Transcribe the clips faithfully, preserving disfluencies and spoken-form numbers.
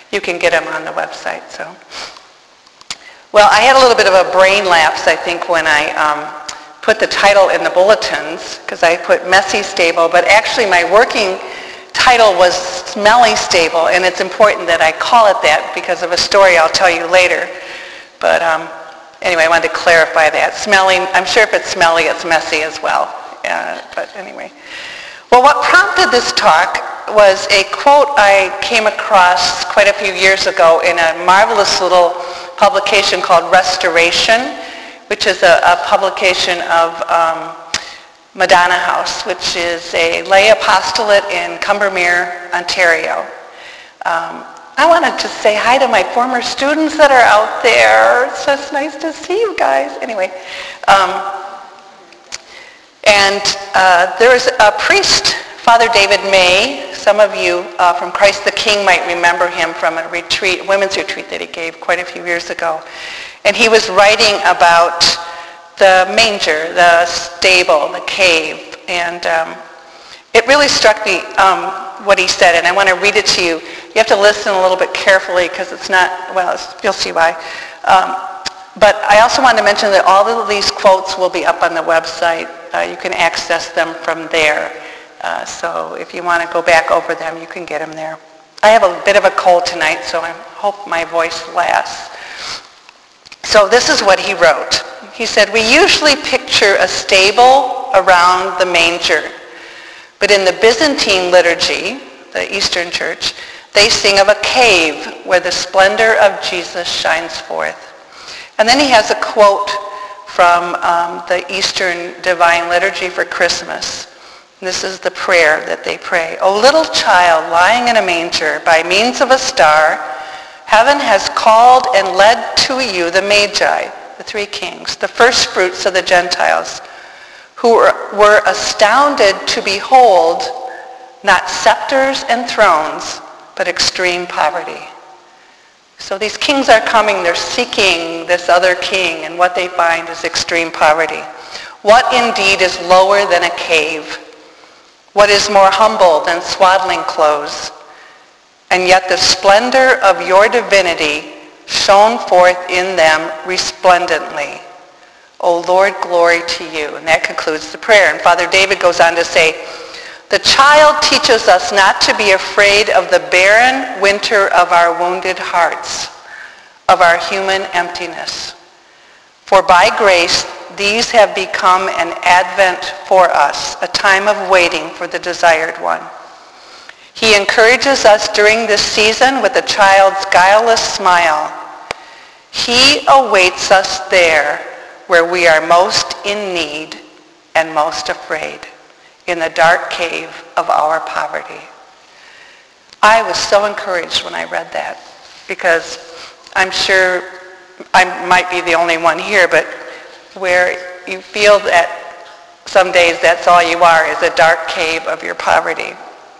you can get them on the website. So, well, I had a little bit of a brain lapse, I think, when I um, put the title in the bulletins, because I put Messy Stable, but actually my working title was Smelly Stable, and it's important that I call it that because of a story I'll tell you later. But um, anyway, I wanted to clarify that. Smelly, I'm sure if it's smelly, it's messy as well. Uh, but anyway. Well, what prompted this talk was a quote I came across quite a few years ago in a marvelous little publication called Restoration, which is a, a publication of um, Madonna House, which is a lay apostolate in Combermere, Ontario. Um, I wanted to say hi to my former students that are out there. It's just nice to see you guys. Anyway, um, and uh, there is a priest, Father David May. Some of you uh, from Christ the King might remember him from a retreat, women's retreat that he gave quite a few years ago. And he was writing about the manger, the stable, the cave. And um, it really struck me um, what he said, and I want to read it to you. You have to listen a little bit carefully because it's not, well, it's, you'll see why. Um, but I also wanted to mention that all of these quotes will be up on the website. Uh, you can access them from there. Uh, so if you want to go back over them, you can get them there. I have a bit of a cold tonight, so I hope my voice lasts. So this is what he wrote. He said, "We usually picture a stable around the manger, but in the Byzantine liturgy, the Eastern Church, they sing of a cave where the splendor of Jesus shines forth." And then he has a quote from um, the Eastern Divine Liturgy for Christmas. This is the prayer that they pray. "O little child lying in a manger, by means of a star, heaven has called and led to you the Magi," the three kings, "the first fruits of the Gentiles, who were, were astounded to behold not scepters and thrones, but extreme poverty." So these kings are coming, they're seeking this other king, and what they find is extreme poverty. What indeed is lower than a cave? What is more humble than swaddling clothes? And yet the splendor of your divinity shone forth in them resplendently. O Lord, glory to you. And that concludes the prayer. And Father David goes on to say, "The child teaches us not to be afraid of the barren winter of our wounded hearts, of our human emptiness. For by grace these have become an advent for us, a time of waiting for the desired one. He encourages us during this season with a child's guileless smile. He awaits us there where we are most in need and most afraid, in the dark cave of our poverty." I was so encouraged when I read that, because I'm sure I might be the only one here, but where you feel that some days that's all you are, is a dark cave of your poverty.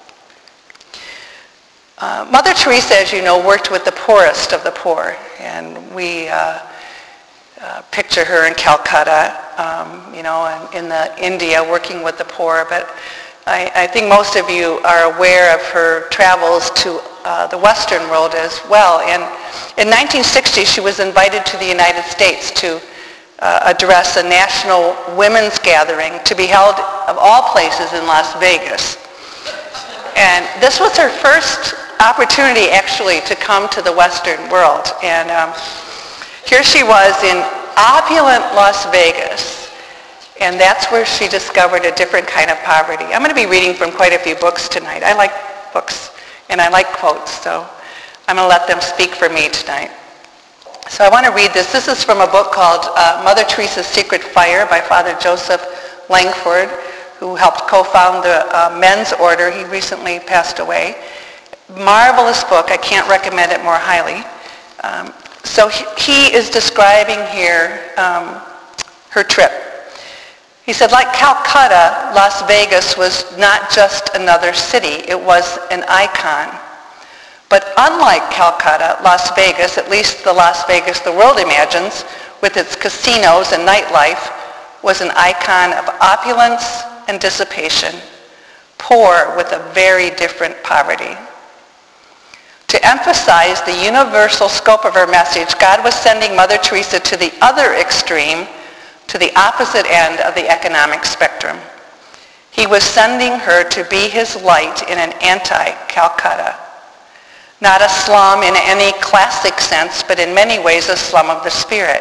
Uh, Mother Teresa, as you know, worked with the poorest of the poor, and we uh, uh, picture her in Calcutta, um, you know, and in the India working with the poor. But I, I think most of you are aware of her travels to uh, the Western world as well. And in nineteen sixty, she was invited to the United States to uh, address a national women's gathering to be held, of all places, in Las Vegas. And this was her first opportunity, actually, to come to the Western world. And um, here she was in opulent Las Vegas, and that's where she discovered a different kind of poverty. I'm going to be reading from quite a few books tonight. I like books, and I like quotes, so I'm going to let them speak for me tonight. So I want to read this. This is from a book called uh, Mother Teresa's Secret Fire by Father Joseph Langford, who helped co-found the uh, Men's Order. He recently passed away. Marvelous book. I can't recommend it more highly. Um, so he, he is describing here um, her trip. He said, like Calcutta, Las Vegas was not just another city. It was an icon. But unlike Calcutta, Las Vegas, at least the Las Vegas the world imagines, with its casinos and nightlife, was an icon of opulence and dissipation, poor with a very different poverty. To emphasize the universal scope of her message, God was sending Mother Teresa to the other extreme, to the opposite end of the economic spectrum. He was sending her to be his light in an anti-Calcutta. Not a slum in any classic sense, but in many ways a slum of the spirit.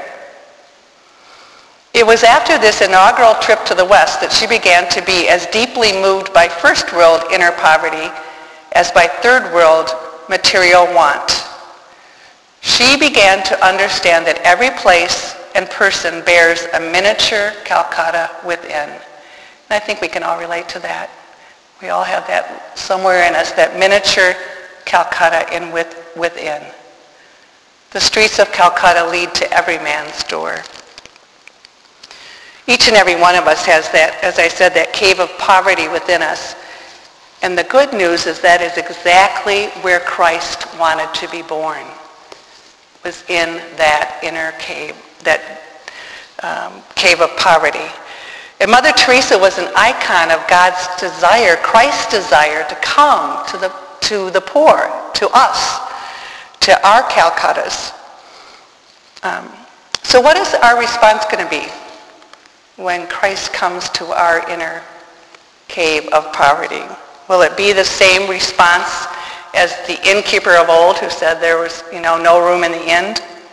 It was after this inaugural trip to the West that she began to be as deeply moved by first world inner poverty as by third world material want. She began to understand that every place and person bears a miniature Calcutta within. And I think we can all relate to that. We all have that somewhere in us, that miniature Calcutta in with, within. The streets of Calcutta lead to every man's door. Each and every one of us has that, as I said, that cave of poverty within us. And the good news is that is exactly where Christ wanted to be born, was in that inner cave, that um, cave of poverty. And Mother Teresa was an icon of God's desire, Christ's desire to come to the, to the poor, to us, to our Calcuttas. Um, so what is our response going to be when Christ comes to our inner cave of poverty? Will it be the same response as the innkeeper of old who said there was, you know, no room in the inn?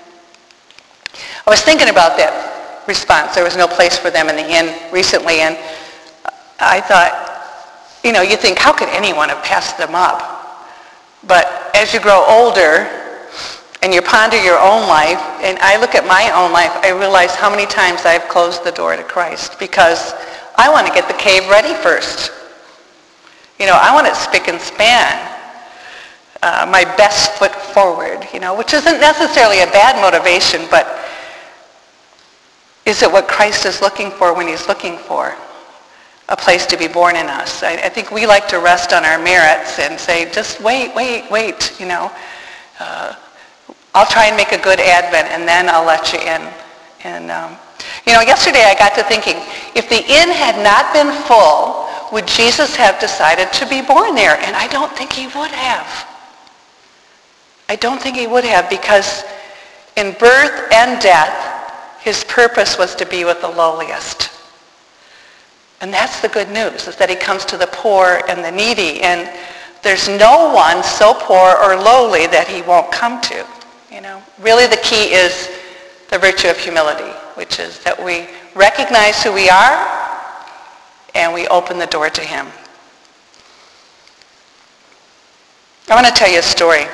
I was thinking about that response. There was no place for them in the inn recently, and I thought, you know, you think, how could anyone have passed them up? But as you grow older and you ponder your own life, and I look at my own life, I realize how many times I've closed the door to Christ because I want to get the cave ready first. You know, I want it spick and span, uh, my best foot forward, you know, which isn't necessarily a bad motivation, but is it what Christ is looking for when he's looking for a place to be born in us? I, I think we like to rest on our merits and say, just wait, wait, wait, you know. Uh, I'll try and make a good Advent and then I'll let you in. And, um, you know, yesterday I got to thinking, if the inn had not been full, would Jesus have decided to be born there? And I don't think he would have. I don't think he would have, because in birth and death, his purpose was to be with the lowliest. And that's the good news, is that he comes to the poor and the needy. And there's no one so poor or lowly that he won't come to. You know, really the key is the virtue of humility, which is that we recognize who we are and we open the door to him. I want to tell you a story.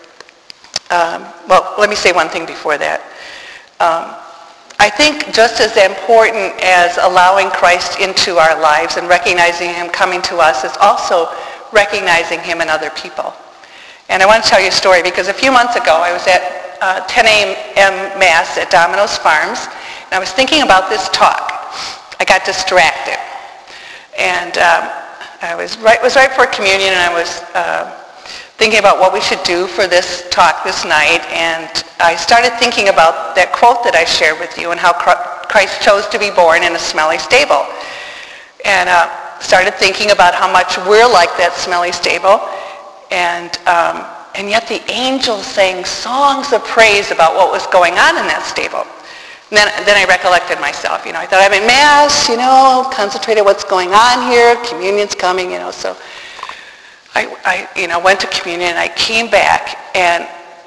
Um, well, let me say one thing before that. Um, I think just as important as allowing Christ into our lives and recognizing him coming to us is also recognizing him in other people. And I want to tell you a story because a few months ago I was at uh, ten a.m. Mass at Domino's Farms, and I was thinking about this talk. I got distracted. And um, I was right, was right before communion, and I was uh, thinking about what we should do for this talk this night. And I started thinking about that quote that I shared with you and how Christ chose to be born in a smelly stable. And uh, started thinking about how much we're like that smelly stable. And, um, and yet the angels sang songs of praise about what was going on in that stable. And then, then I recollected myself, you know, I thought I'm in Mass, you know, concentrated what's going on here, communion's coming, you know, so I, I, you know, went to communion and I came back and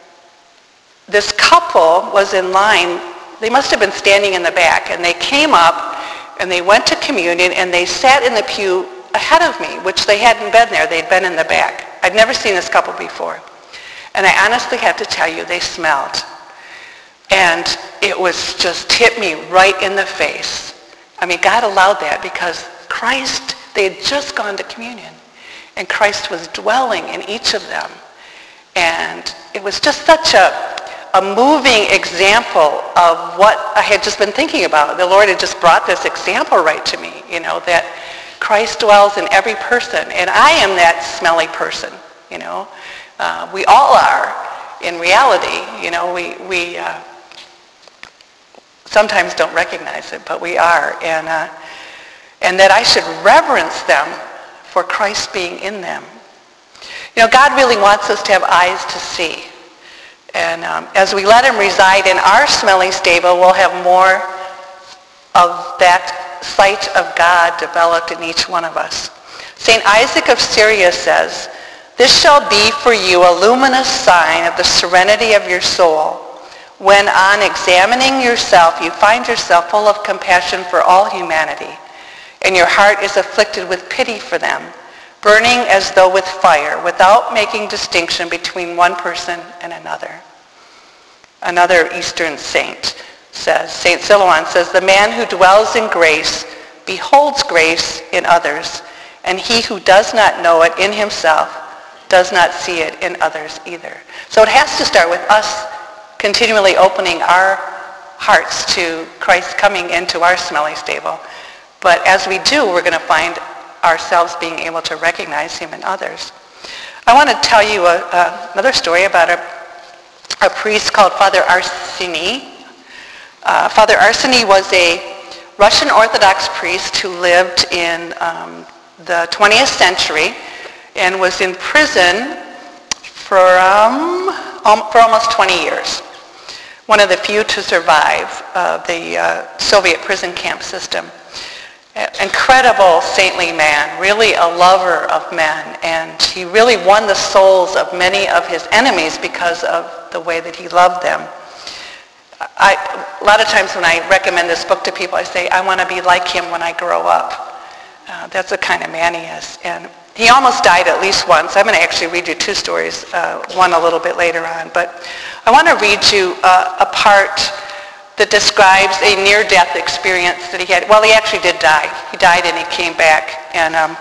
this couple was in line. They must have been standing in the back, and they came up and they went to communion and they sat in the pew ahead of me, which they hadn't been there. They'd been in the back. I'd never seen this couple before. And I honestly have to tell you, they smelled. And it was just hit me right in the face. I mean, God allowed that because Christ, they had just gone to communion. And Christ was dwelling in each of them. And it was just such a, a moving example of what I had just been thinking about. The Lord had just brought this example right to me, you know, that Christ dwells in every person. And I am that smelly person, you know. Uh, we all are in reality, you know. We, we uh, sometimes don't recognize it, but we are. And, uh, and that I should reverence them for Christ being in them. You know, God really wants us to have eyes to see. And um, as we let him reside in our smelly stable, we'll have more of that sight of God developed in each one of us. Saint Isaac of Syria says, "This shall be for you a luminous sign of the serenity of your soul, when on examining yourself you find yourself full of compassion for all humanity, and your heart is afflicted with pity for them, burning as though with fire, without making distinction between one person and another." Another Eastern saint says, Saint Silouan says, "The man who dwells in grace beholds grace in others, and he who does not know it in himself does not see it in others either." So it has to start with us continually opening our hearts to Christ coming into our smelly stable. But as we do, we're going to find ourselves being able to recognize him in others. I want to tell you a, a, another story about a, a priest called Father Arseny. Uh, Father Arseny was a Russian Orthodox priest who lived in um, the twentieth century and was in prison for, um, um, for almost twenty years. One of the few to survive uh, the uh, Soviet prison camp system. Incredible saintly man, really a lover of men, and he really won the souls of many of his enemies because of the way that he loved them. I, a lot of times when I recommend this book to people, I say, I want to be like him when I grow up. Uh, that's the kind of man he is. And he almost died at least once. I'm going to actually read you two stories, uh, one a little bit later on. But I want to read you uh, a part that describes a near-death experience that he had. Well, he actually did die. He died and he came back. And um,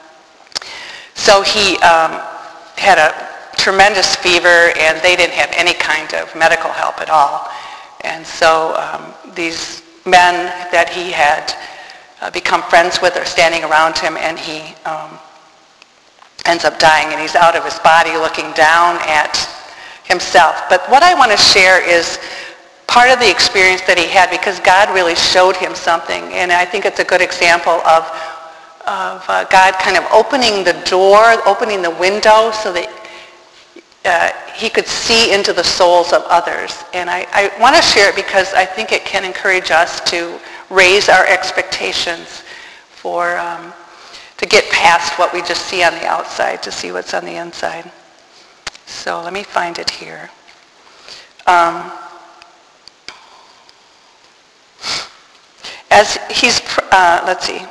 so he um, had a tremendous fever, and they didn't have any kind of medical help at all. And so um, these men that he had uh, become friends with are standing around him, and he um, ends up dying, and he's out of his body looking down at himself. But what I want to share is part of the experience that he had, because God really showed him something. And I think it's a good example of, of uh, God kind of opening the door, opening the window so that uh, he could see into the souls of others. And I, I want to share it because I think it can encourage us to raise our expectations for, um, to get past what we just see on the outside, to see what's on the inside. So let me find it here. Um, As he's, uh, let's see,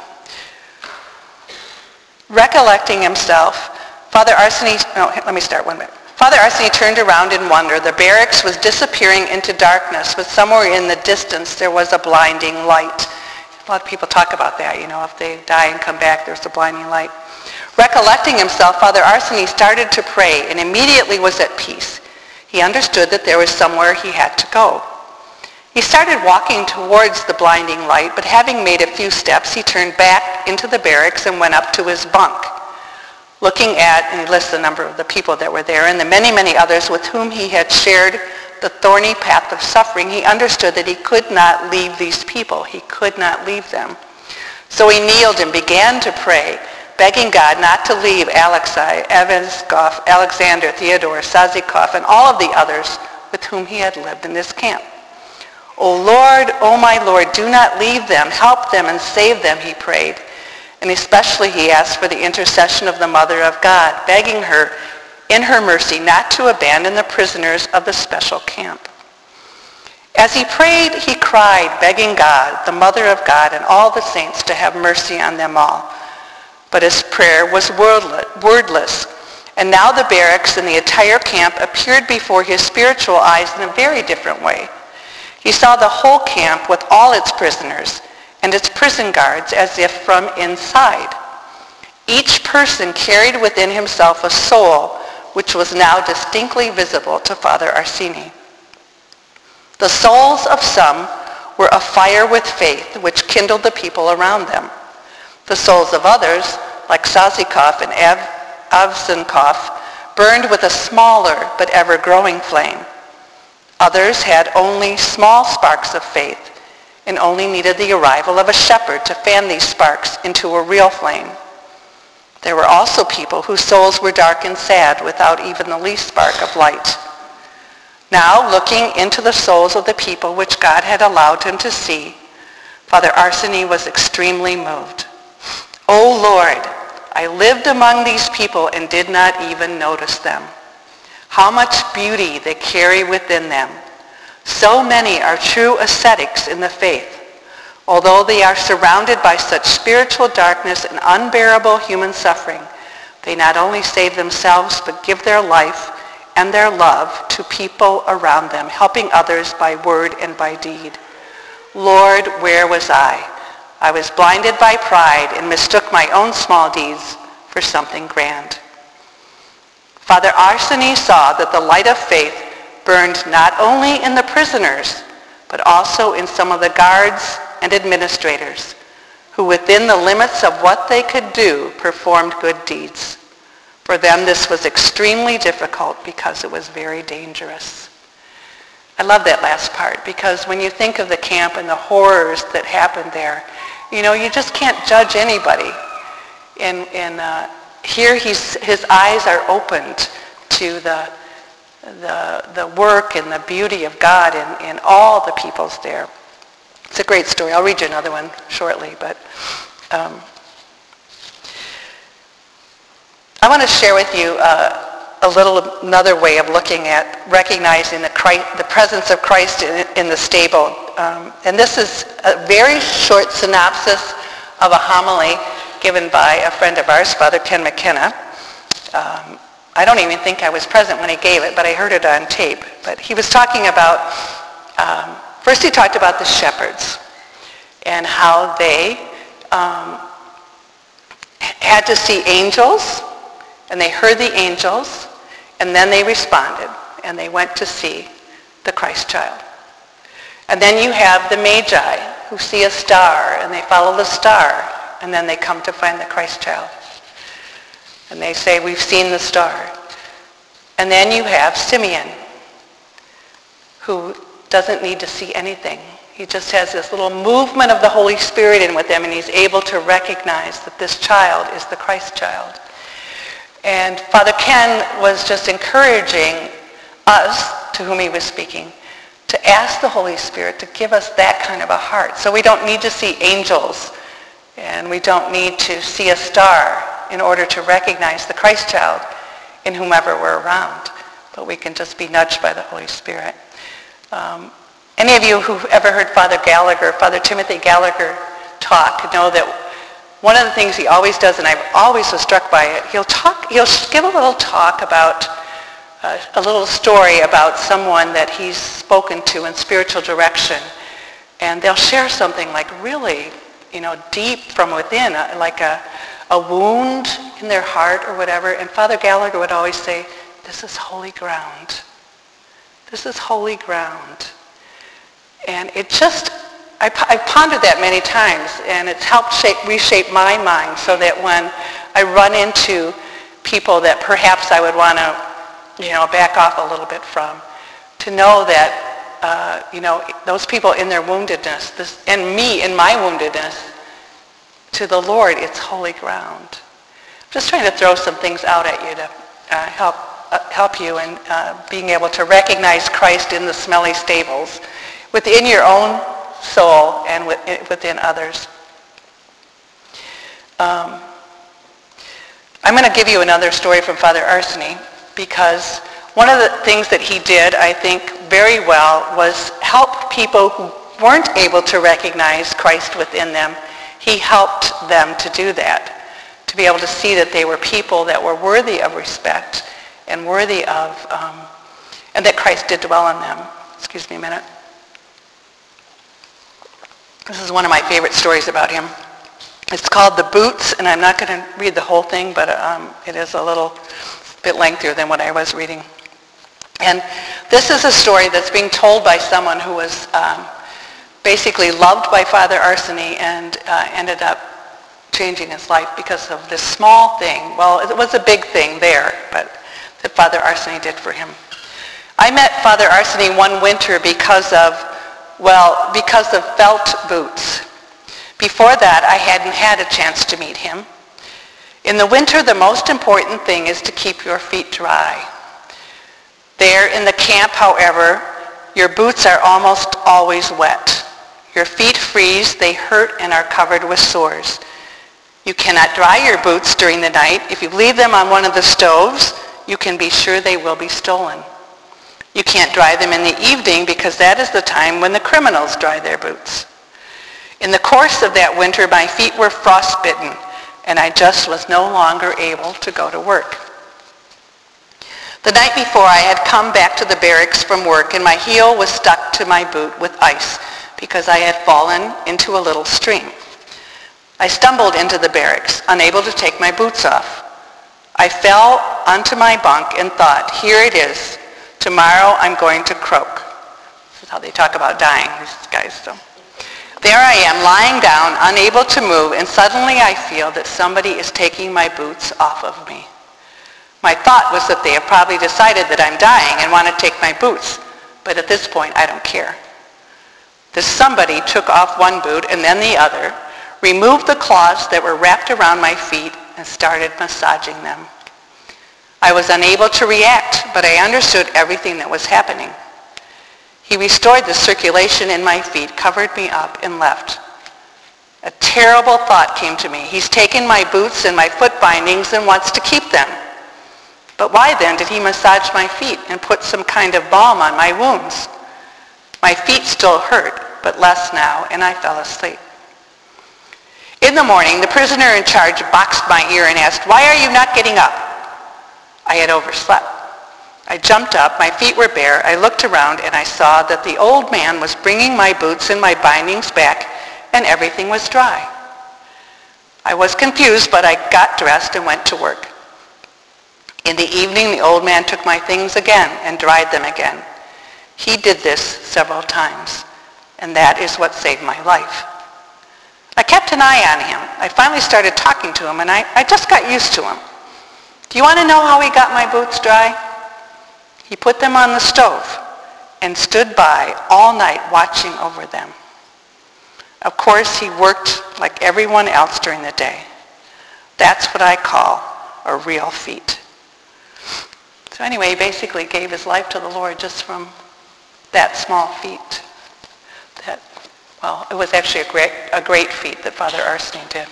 recollecting himself, Father Arseny, no, let me start one minute. Father Arseny turned around in wonder. The barracks was disappearing into darkness, but somewhere in the distance there was a blinding light. A lot of people talk about that, you know, if they die and come back, there's a blinding light. Recollecting himself, Father Arseny started to pray and immediately was at peace. He understood that there was somewhere he had to go. He started walking towards the blinding light, but having made a few steps, he turned back into the barracks and went up to his bunk. Looking at, and he lists the number of the people that were there, and the many, many others with whom he had shared the thorny path of suffering, he understood that he could not leave these people. He could not leave them. So he kneeled and began to pray, begging God not to leave Alexei, Evanskov, Alexander, Theodore, Sazikov, and all of the others with whom he had lived in this camp. "O Lord, O my Lord, do not leave them. Help them and save them," he prayed. And especially he asked for the intercession of the Mother of God, begging her in her mercy not to abandon the prisoners of the special camp. As he prayed, he cried, begging God, the Mother of God, and all the saints to have mercy on them all. But his prayer was wordless. And now the barracks and the entire camp appeared before his spiritual eyes in a very different way. He saw the whole camp with all its prisoners and its prison guards as if from inside. Each person carried within himself a soul which was now distinctly visible to Father Arseny. The souls of some were afire with faith which kindled the people around them. The souls of others, like Sazikov and Av- Avsenkov, burned with a smaller but ever-growing flame. Others had only small sparks of faith and only needed the arrival of a shepherd to fan these sparks into a real flame. There were also people whose souls were dark and sad without even the least spark of light. Now, looking into the souls of the people which God had allowed him to see, Father Arseny was extremely moved. "O Lord, I lived among these people and did not even notice them. How much beauty they carry within them. So many are true ascetics in the faith. Although they are surrounded by such spiritual darkness and unbearable human suffering, they not only save themselves but give their life and their love to people around them, helping others by word and by deed. Lord, where was I? I was blinded by pride and mistook my own small deeds for something grand." Father Arseny saw that the light of faith burned not only in the prisoners, but also in some of the guards and administrators, who within the limits of what they could do performed good deeds. For them this was extremely difficult because it was very dangerous. I love that last part, because when you think of the camp and the horrors that happened there, you know, you just can't judge anybody. And, and uh, here he's, his eyes are opened to the, the, the work and the beauty of God and, and all the peoples there. It's a great story. I'll read you another one shortly, but um, I want to share with you uh, a little another way of looking at recognizing the, Christ, the presence of Christ in, in the stable. Um, and this is a very short synopsis of a homily given by a friend of ours, Father Ken McKenna. Um, I don't even think I was present when he gave it, but I heard it on tape. But he was talking about, um, first he talked about the shepherds and how they um, had to see angels, and they heard the angels, and then they responded, and they went to see the Christ child. And then you have the Magi, who see a star, and they follow the star, and then they come to find the Christ child. And they say, "We've seen the star." And then you have Simeon, who doesn't need to see anything. He just has this little movement of the Holy Spirit in with him, and he's able to recognize that this child is the Christ child. And Father Ken was just encouraging us, to whom he was speaking, to ask the Holy Spirit to give us that kind of a heart. So we don't need to see angels, and we don't need to see a star in order to recognize the Christ child in whomever we're around. But we can just be nudged by the Holy Spirit. Um, any of you who've ever heard Father Gallagher, Father Timothy Gallagher talk, know that one of the things he always does, and I've always was struck by it, he'll talk, he'll give a little talk about, uh, a little story about someone that he's spoken to in spiritual direction. And they'll share something like really, you know, deep from within, uh, like a, a wound in their heart or whatever. And Father Gallagher would always say, "This is holy ground. This is holy ground." And it just, I, I've pondered that many times, and it's helped shape, reshape my mind so that when I run into people that perhaps I would want to, you know, back off a little bit from, to know that, uh, you know, those people in their woundedness, this, and me in my woundedness, to the Lord, it's holy ground. I'm just trying to throw some things out at you to uh, help uh, help you in uh, being able to recognize Christ in the smelly stables, within your own soul and within others. Um, I'm going to give you another story from Father Arseny, because one of the things that he did, I think, very well was help people who weren't able to recognize Christ within them. He helped them to do that, to be able to see that they were people that were worthy of respect and worthy of, um, and that Christ did dwell in them. Excuse me a minute. This is one of my favorite stories about him. It's called The Boots, and I'm not going to read the whole thing, but um, it is a little bit lengthier than what I was reading. And this is a story that's being told by someone who was um, basically loved by Father Arseny and uh, ended up changing his life because of this small thing. Well, it was a big thing there, but that Father Arseny did for him. I met Father Arseny one winter because of, well, because of felt boots. Before that, I hadn't had a chance to meet him. In the winter, the most important thing is to keep your feet dry. There in the camp, however, your boots are almost always wet. Your feet freeze, they hurt, and are covered with sores. You cannot dry your boots during the night. If you leave them on one of the stoves, you can be sure they will be stolen. You can't dry them in the evening because that is the time when the criminals dry their boots. In the course of that winter, my feet were frostbitten, and I just was no longer able to go to work. The night before, I had come back to the barracks from work, and my heel was stuck to my boot with ice because I had fallen into a little stream. I stumbled into the barracks, unable to take my boots off. I fell onto my bunk and thought, here it is. Tomorrow I'm going to croak. This is how they talk about dying, these guys. So. There I am, lying down, unable to move, and suddenly I feel that somebody is taking my boots off of me. My thought was that they have probably decided that I'm dying and want to take my boots, but at this point I don't care. This somebody took off one boot and then the other, removed the cloths that were wrapped around my feet, and started massaging them. I was unable to react, but I understood everything that was happening. He restored the circulation in my feet, covered me up, and left. A terrible thought came to me. He's taken my boots and my foot bindings and wants to keep them. But why then did he massage my feet and put some kind of balm on my wounds? My feet still hurt, but less now, and I fell asleep. In the morning, the prisoner in charge boxed my ear and asked, "Why are you not getting up?" I had overslept. I jumped up, my feet were bare, I looked around, and I saw that the old man was bringing my boots and my bindings back, and everything was dry. I was confused, but I got dressed and went to work. In the evening, the old man took my things again and dried them again. He did this several times, and that is what saved my life. I kept an eye on him. I finally started talking to him, and I, I just got used to him. Do you want to know how he got my boots dry? He put them on the stove and stood by all night watching over them. Of course, he worked like everyone else during the day. That's what I call a real feat. So anyway, he basically gave his life to the Lord just from that small feat. That, well, it was actually a great, a great feat that Father Arsene did.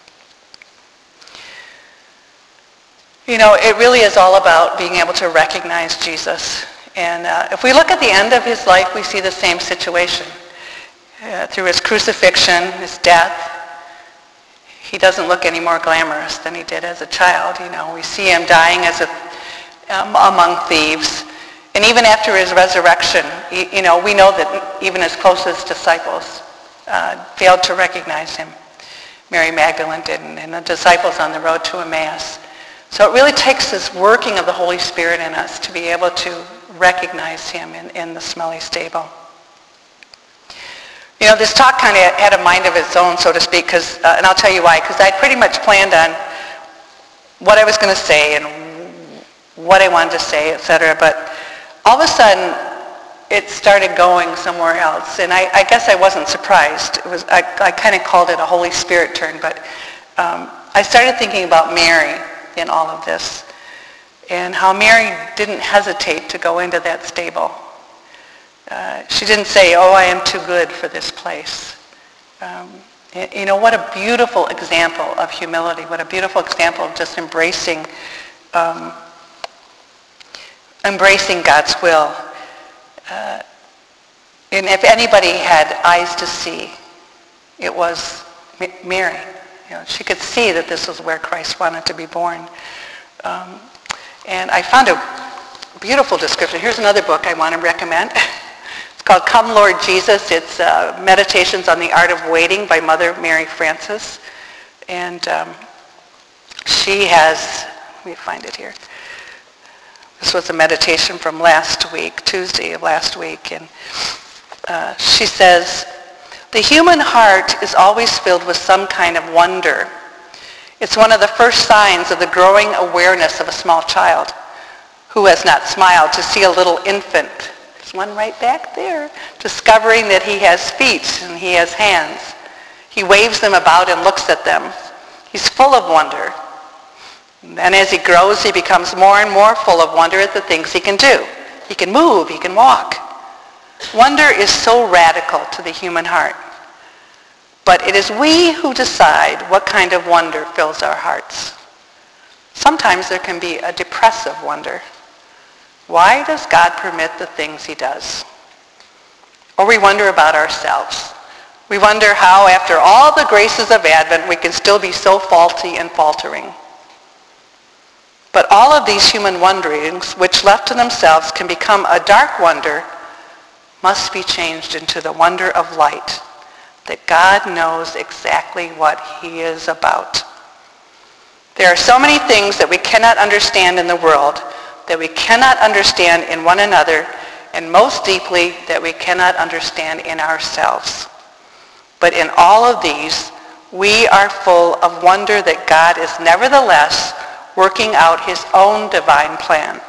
You know, it really is all about being able to recognize Jesus. And uh, if we look at the end of his life, we see the same situation. Uh, through his crucifixion, his death, he doesn't look any more glamorous than he did as a child. You know, we see him dying as a, um, among thieves. And even after his resurrection, you, you know, we know that even his closest disciples uh, failed to recognize him. Mary Magdalene didn't, and the disciples on the road to Emmaus. So it really takes this working of the Holy Spirit in us to be able to recognize him in, in the smelly stable. You know, this talk kind of had a mind of its own, so to speak, cause, uh, and I'll tell you why, because I pretty much planned on what I was going to say and what I wanted to say, et cetera. But all of a sudden, it started going somewhere else, and I, I guess I wasn't surprised. It was I, I kind of called it a Holy Spirit turn, but um, I started thinking about Mary in all of this, and how Mary didn't hesitate to go into that stable. Uh, she didn't say, "Oh, I am too good for this place." Um, you know, what a beautiful example of humility, what a beautiful example of just embracing um, embracing God's will. Uh, and if anybody had eyes to see, it was M- Mary. You know, she could see that this was where Christ wanted to be born. Um, and I found a beautiful description. Here's another book I want to recommend. It's called Come Lord Jesus. It's uh, Meditations on the Art of Waiting by Mother Mary Frances. And um, she has, let me find it here. This was a meditation from last week, Tuesday of last week. And uh, she says, "The human heart is always filled with some kind of wonder. It's one of the first signs of the growing awareness of a small child who has not smiled to see a little infant." There's one right back there, discovering that he has feet and he has hands. He waves them about and looks at them. He's full of wonder. And as he grows, he becomes more and more full of wonder at the things he can do. He can move, he can walk. Wonder is so radical to the human heart. But it is we who decide what kind of wonder fills our hearts. Sometimes there can be a depressive wonder. Why does God permit the things he does? Or we wonder about ourselves. We wonder how, after all the graces of Advent, we can still be so faulty and faltering. But all of these human wonderings, which left to themselves can become a dark wonder, must be changed into the wonder of light, that God knows exactly what he is about. There are so many things that we cannot understand in the world, that we cannot understand in one another, and most deeply, that we cannot understand in ourselves. But in all of these, we are full of wonder that God is nevertheless working out his own divine plan.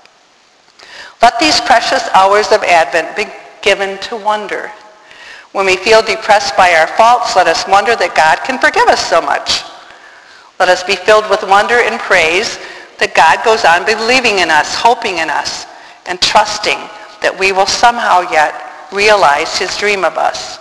Let these precious hours of Advent be given to wonder. When we feel depressed by our faults, let us wonder that God can forgive us so much. Let us be filled with wonder and praise that God goes on believing in us, hoping in us, and trusting that we will somehow yet realize his dream of us.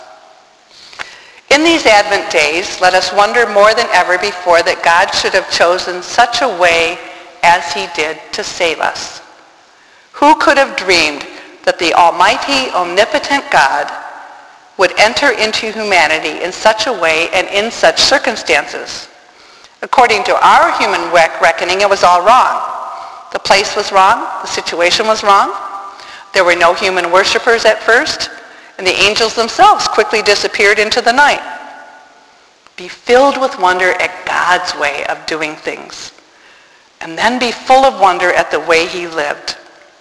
In these Advent days, let us wonder more than ever before that God should have chosen such a way as he did to save us. Who could have dreamed that the almighty, omnipotent God would enter into humanity in such a way and in such circumstances? According to our human reckoning, it was all wrong. The place was wrong. The situation was wrong. There were no human worshipers at first, and the angels themselves quickly disappeared into the night. Be filled with wonder at God's way of doing things, and then be full of wonder at the way he lived.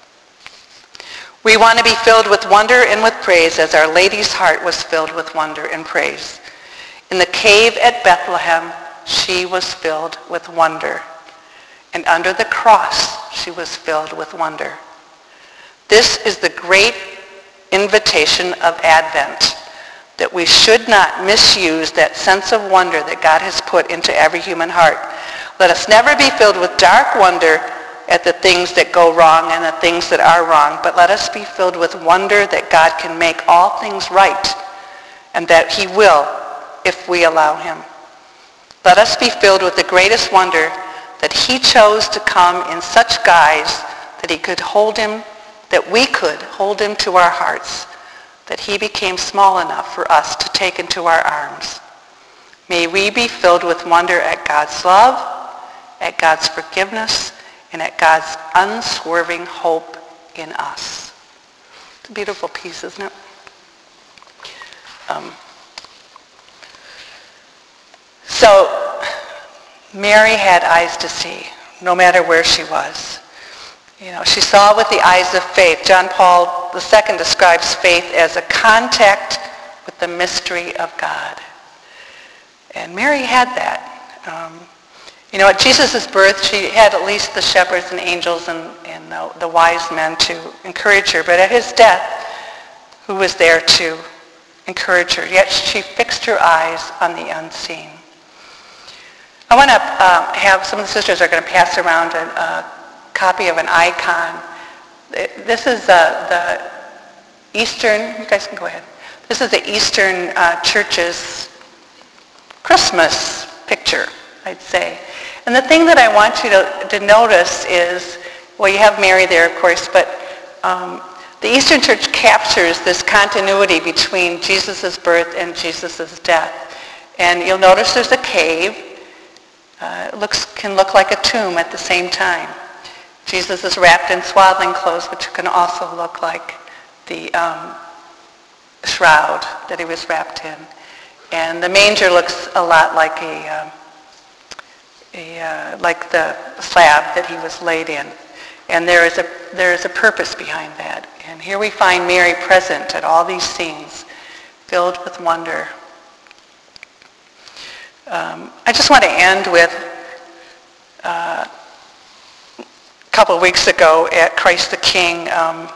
We want to be filled with wonder and with praise as Our Lady's heart was filled with wonder and praise. In the cave at Bethlehem, she was filled with wonder. And under the cross, she was filled with wonder. This is the great invitation of Advent, that we should not misuse that sense of wonder that God has put into every human heart. Let us never be filled with dark wonder at the things that go wrong and the things that are wrong, but let us be filled with wonder that God can make all things right, and that he will if we allow him. Let us be filled with the greatest wonder that he chose to come in such guise that he could hold him, that we could hold him to our hearts, that he became small enough for us to take into our arms. May we be filled with wonder at God's love, at God's forgiveness, and at God's unswerving hope in us. It's a beautiful piece, isn't it? Um, so, Mary had eyes to see, no matter where she was. You know, she saw with the eyes of faith. John Paul the Second describes faith as a contact with the mystery of God. And Mary had that. Um, you know, at Jesus' birth, she had at least the shepherds and angels and, and the, the wise men to encourage her. But at his death, who was there to encourage her? Yet she fixed her eyes on the unseen. I want to uh, have, some of the sisters are going to pass around a, a copy of an icon. This is uh, the Eastern, you guys can go ahead. This is the Eastern uh, Church's Christmas picture, I'd say. And the thing that I want you to, to notice is, well, you have Mary there, of course, but um, the Eastern Church captures this continuity between Jesus' birth and Jesus' death. And you'll notice there's a cave. Uh, it looks, can look like a tomb at the same time. Jesus is wrapped in swaddling clothes, which can also look like the um, shroud that he was wrapped in. And the manger looks a lot like a, um, a uh, like the slab that he was laid in. And there is a there is a purpose behind that. And here we find Mary present at all these scenes, filled with wonder. Um, I just want to end with uh, a couple of weeks ago at Christ the King. Um,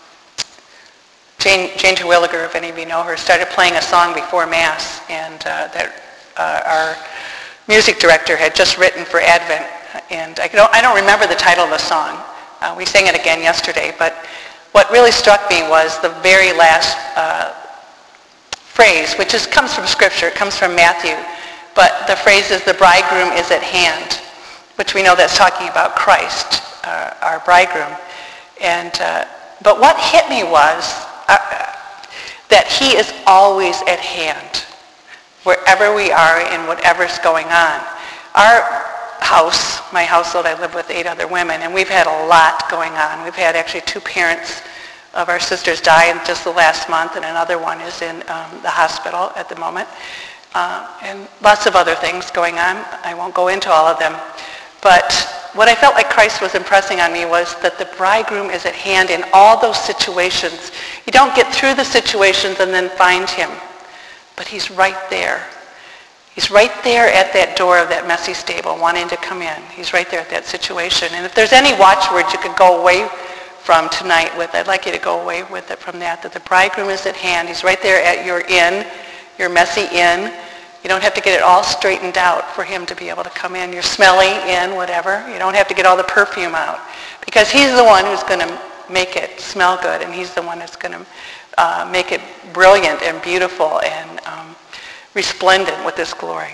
Jane, Jane Terwilliger, if any of you know her, started playing a song before Mass, and uh, that uh, our music director had just written for Advent and I don't, I don't remember the title of the song. Uh, we sang it again yesterday, but what really struck me was the very last uh, phrase, which is, comes from Scripture. It comes from Matthew. But the phrase is, the bridegroom is at hand, which we know that's talking about Christ, uh, our bridegroom. And uh, but what hit me was uh, that he is always at hand, wherever we are and whatever's going on. Our house, my household, I live with eight other women, and we've had a lot going on. We've had actually two parents of our sisters die in just the last month, and another one is in um, the hospital at the moment. Uh, and lots of other things going on. I won't go into all of them. But what I felt like Christ was impressing on me was that the bridegroom is at hand in all those situations. You don't get through the situations and then find him, but he's right there. He's right there at that door of that messy stable wanting to come in. He's right there at that situation. And if there's any watchwords you could go away from tonight with, I'd like you to go away with it from that, that the bridegroom is at hand. He's right there at your inn, your messy inn. You don't have to get it all straightened out for him to be able to come in. Your smelly inn, whatever. You don't have to get all the perfume out, because he's the one who's going to make it smell good, and he's the one that's going to uh, make it brilliant and beautiful and um, resplendent with this glory.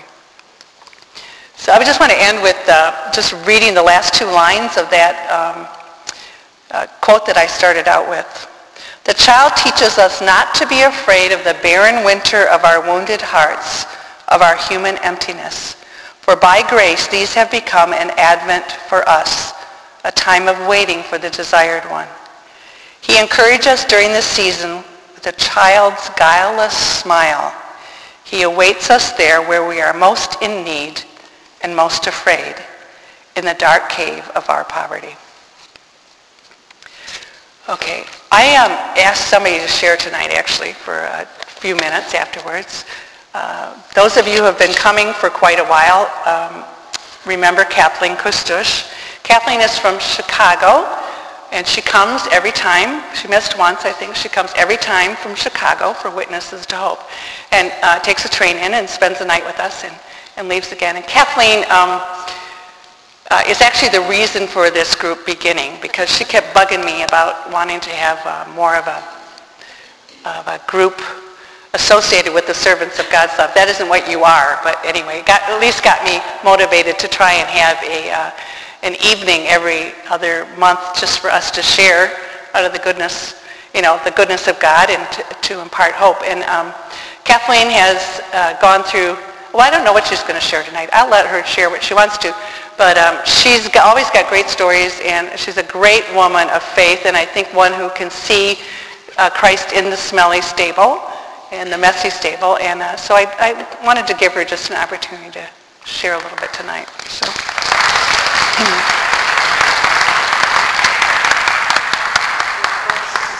So I just want to end with uh, just reading the last two lines of that um, uh, quote that I started out with. The child teaches us not to be afraid of the barren winter of our wounded hearts, of our human emptiness. For by grace these have become an advent for us, a time of waiting for the desired one. He encourages us during this season with a child's guileless smile. He awaits us there where we are most in need and most afraid, in the dark cave of our poverty. Okay, I um, asked somebody to share tonight, actually, for a few minutes afterwards. Uh, those of you who have been coming for quite a while um, remember Kathleen Kustush. Kathleen is from Chicago, and she comes every time. She missed once, I think. She comes every time from Chicago for Witnesses to Hope, and uh, takes a train in and spends the night with us and, and leaves again. And Kathleen um, uh, is actually the reason for this group beginning, because she kept bugging me about wanting to have uh, more of a, of a group associated with the servants of God stuff. That isn't what you are, but anyway, got, at least got me motivated to try and have a uh, an evening every other month just for us to share out of the goodness, you know, the goodness of God, and to, to impart hope. And um, Kathleen has uh, gone through, well, I don't know what she's going to share tonight. I'll let her share what she wants to, but um, she's got, always got great stories, and she's a great woman of faith, and I think one who can see uh, Christ in the smelly stable, in the messy stable, and uh, so I, I wanted to give her just an opportunity to share a little bit tonight. So.